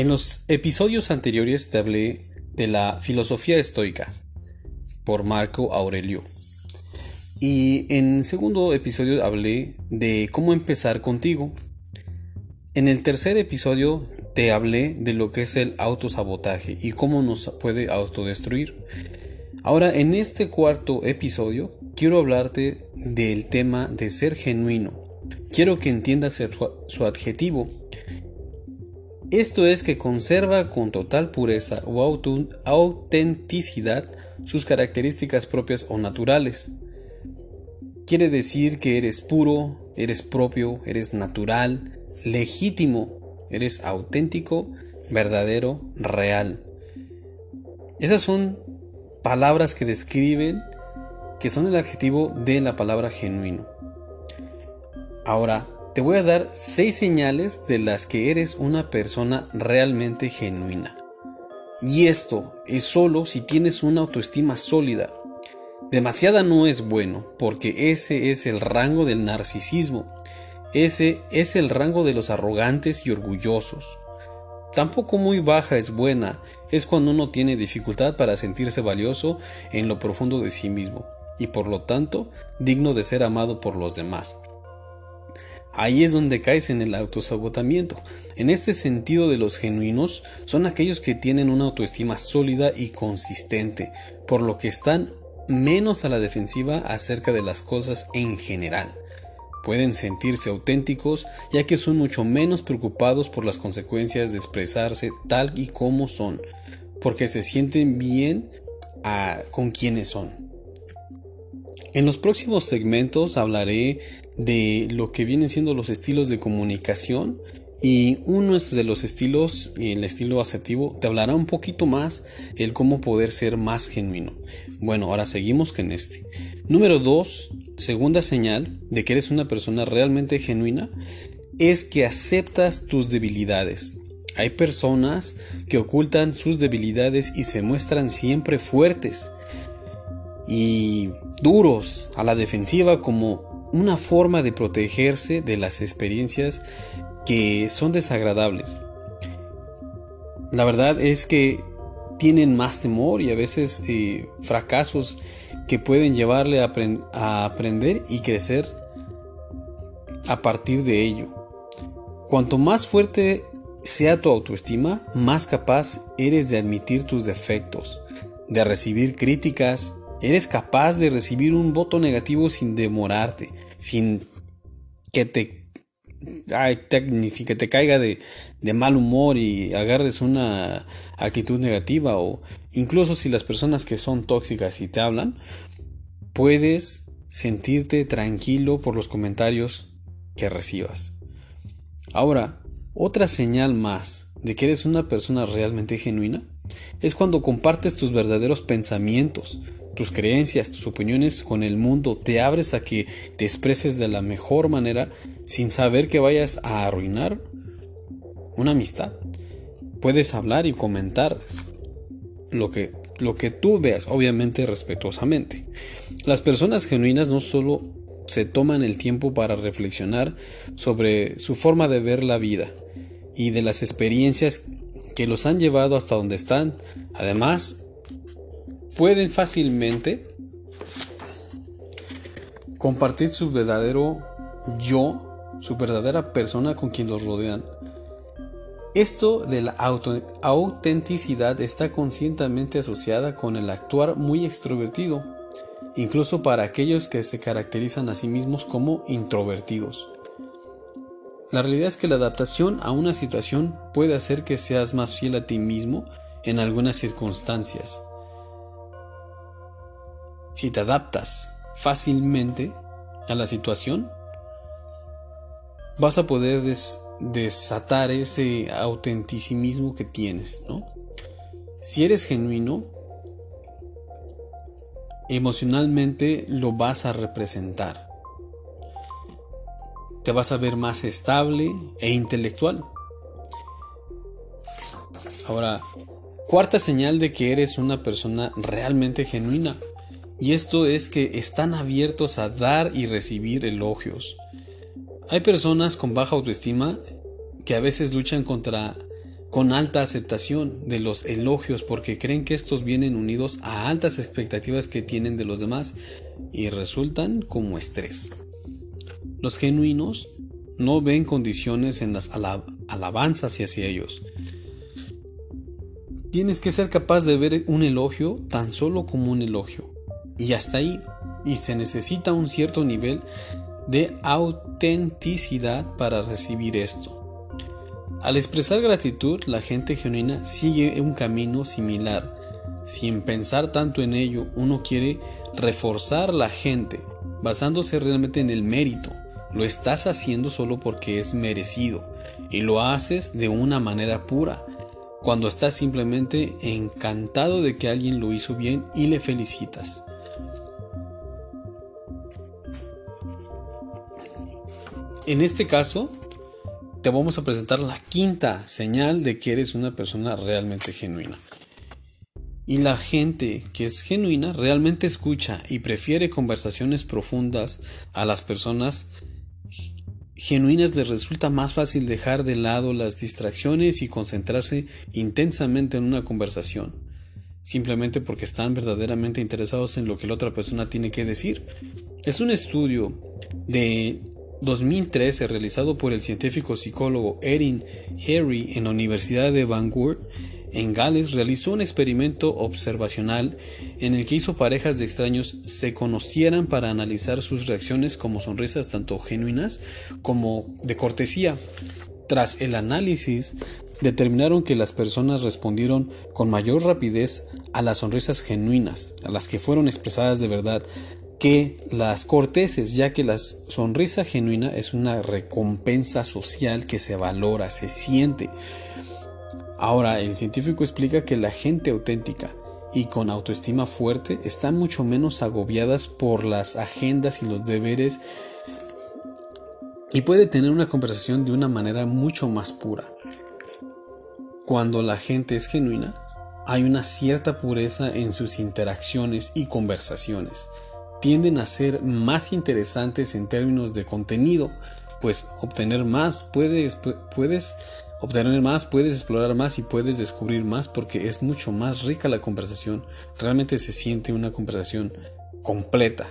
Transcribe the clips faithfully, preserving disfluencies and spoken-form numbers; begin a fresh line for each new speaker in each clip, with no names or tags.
En los episodios anteriores te hablé de la filosofía estoica por Marco Aurelio. Y en el segundo episodio hablé de cómo empezar contigo. En el tercer episodio te hablé de lo que es el autosabotaje y cómo nos puede autodestruir. Ahora, en este cuarto episodio quiero hablarte del tema de ser genuino. Quiero que entiendas el, su adjetivo. Esto es que conserva con total pureza o auto, autenticidad sus características propias o naturales. Quiere decir que eres puro, eres propio, eres natural, legítimo, eres auténtico, verdadero, real. Esas son palabras que describen, que son el adjetivo de la palabra genuino. Ahora, te voy a dar seis señales de las que eres una persona realmente genuina. Y esto es solo si tienes una autoestima sólida. Demasiada no es bueno, porque ese es el rango del narcisismo. Ese es el rango de los arrogantes y orgullosos. Tampoco muy baja es buena, es cuando uno tiene dificultad para sentirse valioso en lo profundo de sí mismo, y por lo tanto, digno de ser amado por los demás. Ahí es donde caes en el autosabotamiento. En este sentido, de los genuinos son aquellos que tienen una autoestima sólida y consistente, por lo que están menos a la defensiva acerca de las cosas en general. Pueden sentirse auténticos, ya que son mucho menos preocupados por las consecuencias de expresarse tal y como son, porque se sienten bien a, con quienes son. En los próximos segmentos hablaré de lo que vienen siendo los estilos de comunicación, y uno de los estilos, el estilo asertivo, te hablará un poquito más el cómo poder ser más genuino. Bueno, ahora seguimos con este. Número dos, segunda señal de que eres una persona realmente genuina, es que aceptas tus debilidades. Hay personas que ocultan sus debilidades y se muestran siempre fuertes y duros a la defensiva como una forma de protegerse de las experiencias que son desagradables. La verdad es que tienen más temor y a veces eh, fracasos que pueden llevarle a, aprend- a aprender y crecer a partir de ello. Cuanto más fuerte sea tu autoestima, más capaz eres de admitir tus defectos, de recibir críticas. Eres capaz de recibir un voto negativo sin demorarte, sin que te, ay, te ni sin que te caiga de, de mal humor y agarres una actitud negativa, o incluso si las personas que son tóxicas y te hablan, puedes sentirte tranquilo por los comentarios que recibas. Ahora, otra señal más de que eres una persona realmente genuina es cuando compartes tus verdaderos pensamientos, tus creencias, tus opiniones con el mundo. Te abres a que te expreses de la mejor manera sin saber que vayas a arruinar una amistad. Puedes hablar y comentar lo que, lo que tú veas, obviamente respetuosamente. Las personas genuinas no solo se toman el tiempo para reflexionar sobre su forma de ver la vida y de las experiencias que los han llevado hasta donde están. Además, pueden fácilmente compartir su verdadero yo, su verdadera persona con quien los rodean. Esto de la auto- autenticidad está conscientemente asociada con el actuar muy extrovertido, incluso para aquellos que se caracterizan a sí mismos como introvertidos. La realidad es que la adaptación a una situación puede hacer que seas más fiel a ti mismo en algunas circunstancias. Si te adaptas fácilmente a la situación, vas a poder des- desatar ese autenticismo que tienes, ¿no? Si eres genuino, emocionalmente lo vas a representar. Te vas a ver más estable e intelectual. Ahora, cuarta señal de que eres una persona realmente genuina. Y esto es que están abiertos a dar y recibir elogios. Hay personas con baja autoestima que a veces luchan contra con alta aceptación de los elogios porque creen que estos vienen unidos a altas expectativas que tienen de los demás y resultan como estrés. Los genuinos no ven condiciones en las alab- alabanzas hacia ellos. Tienes que ser capaz de ver un elogio tan solo como un elogio y hasta ahí, y se necesita un cierto nivel de autenticidad para recibir esto. Al expresar gratitud, la gente genuina sigue un camino similar. Sin pensar tanto en ello, uno quiere reforzar la gente, basándose realmente en el mérito. Lo estás haciendo solo porque es merecido, y lo haces de una manera pura, cuando estás simplemente encantado de que alguien lo hizo bien y le felicitas. En este caso, te vamos a presentar la quinta señal de que eres una persona realmente genuina. Y la gente que es genuina realmente escucha y prefiere conversaciones profundas. A las personas genuinas les resulta más fácil dejar de lado las distracciones y concentrarse intensamente en una conversación, simplemente porque están verdaderamente interesados en lo que la otra persona tiene que decir. Es un estudio de dos mil trece realizado por el científico psicólogo Erin Harry en la Universidad de Bangor en Gales. Realizó un experimento observacional en el que hizo parejas de extraños se conocieran para analizar sus reacciones como sonrisas tanto genuinas como de cortesía. Tras el análisis, determinaron que las personas respondieron con mayor rapidez a las sonrisas genuinas, a las que fueron expresadas de verdad, que las corteses, ya que la sonrisa genuina es una recompensa social que se valora, se siente. Ahora, el científico explica que la gente auténtica y con autoestima fuerte están mucho menos agobiadas por las agendas y los deberes y puede tener una conversación de una manera mucho más pura. Cuando la gente es genuina, hay una cierta pureza en sus interacciones y conversaciones. Tienden a ser más interesantes en términos de contenido, pues obtener más puedes, puedes obtener más, puedes explorar más y puedes descubrir más porque es mucho más rica la conversación. Realmente se siente una conversación completa.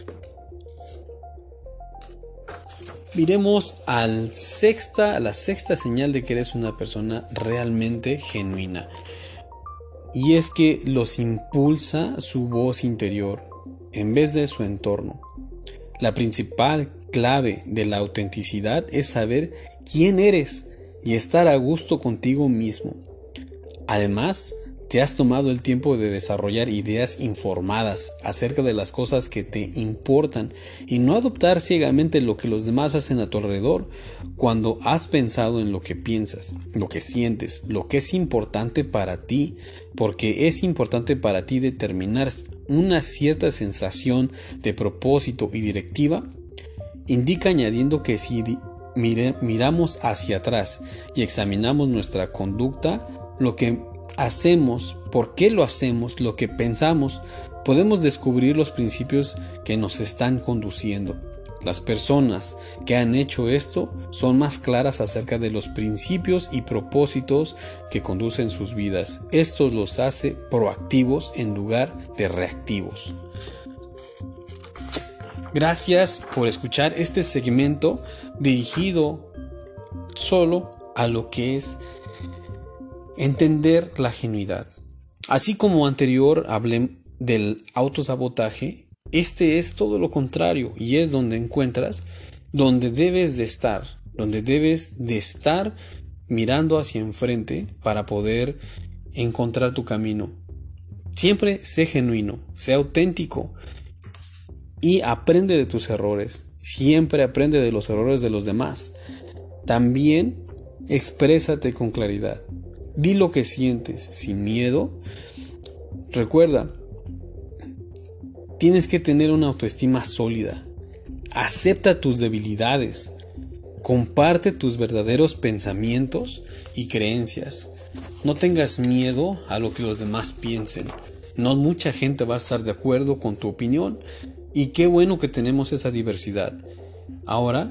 Miremos al sexta, a la sexta señal de que eres una persona realmente genuina. Y es que los impulsa su voz interior en vez de su entorno. La principal clave de la autenticidad es saber quién eres y estar a gusto contigo mismo. Además, te has tomado el tiempo de desarrollar ideas informadas acerca de las cosas que te importan y no adoptar ciegamente lo que los demás hacen a tu alrededor. Cuando has pensado en lo que piensas, lo que sientes, lo que es importante para ti, porque es importante para ti determinar una cierta sensación de propósito y directiva, indica añadiendo que si mire, miramos hacia atrás y examinamos nuestra conducta, lo que hacemos, por qué lo hacemos, lo que pensamos, podemos descubrir los principios que nos están conduciendo. Las personas que han hecho esto son más claras acerca de los principios y propósitos que conducen sus vidas. Esto los hace proactivos en lugar de reactivos. Gracias por escuchar este segmento dirigido solo a lo que es entender la genuidad. Así como anterior hablé del autosabotaje, este es todo lo contrario y es donde encuentras, donde debes de estar, donde debes de estar mirando hacia enfrente para poder encontrar tu camino. Siempre sé genuino, sé auténtico y aprende de tus errores. Siempre aprende de los errores de los demás. También exprésate con claridad. Di lo que sientes sin miedo. Recuerda, tienes que tener una autoestima sólida. Acepta tus debilidades. Comparte tus verdaderos pensamientos y creencias. No tengas miedo a lo que los demás piensen. No mucha gente va a estar de acuerdo con tu opinión. Y qué bueno que tenemos esa diversidad. Ahora,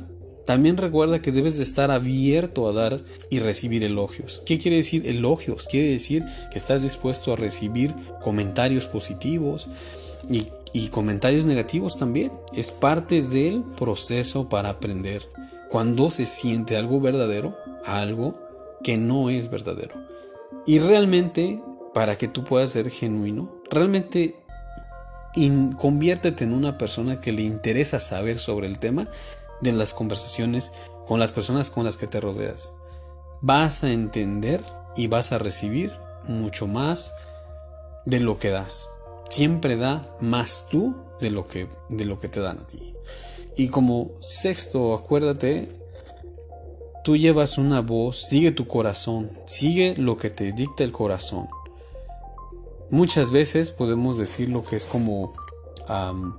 También recuerda que debes de estar abierto a dar y recibir elogios. ¿Qué quiere decir elogios? Quiere decir que estás dispuesto a recibir comentarios positivos y, y comentarios negativos también. Es parte del proceso para aprender. Cuando se siente algo verdadero, algo que no es verdadero. Y realmente, para que tú puedas ser genuino, realmente in, conviértete en una persona que le interesa saber sobre el tema de las conversaciones con las personas con las que te rodeas. Vas a entender y vas a recibir mucho más de lo que das. Siempre da más tú de lo que, de lo que te dan a ti. Y como sexto, acuérdate, tú llevas una voz, sigue tu corazón, sigue lo que te dicta el corazón. Muchas veces podemos decir lo que es como um,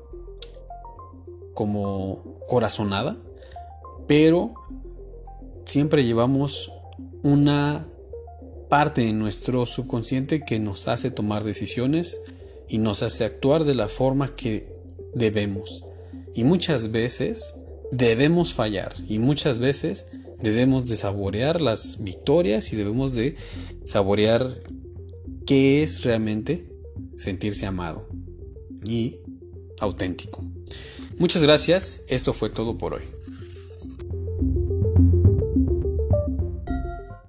como corazonada, pero siempre llevamos una parte de nuestro subconsciente que nos hace tomar decisiones y nos hace actuar de la forma que debemos. Y muchas veces debemos fallar y muchas veces debemos de saborear las victorias y debemos de saborear qué es realmente sentirse amado y auténtico. Muchas gracias, esto fue todo por hoy.